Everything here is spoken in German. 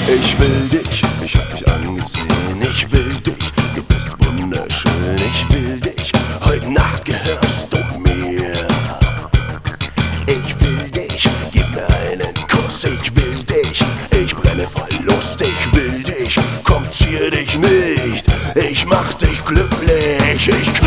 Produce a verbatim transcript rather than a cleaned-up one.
Ich will dich, ich hab dich angesehen. Ich will dich, du bist wunderschön. Ich will dich, heute Nacht gehörst du mir. Ich will dich, gib mir einen Kuss. Ich will dich, ich brenne voll Lust. Ich will dich, komm, zier dich nicht. Ich mach dich glücklich, ich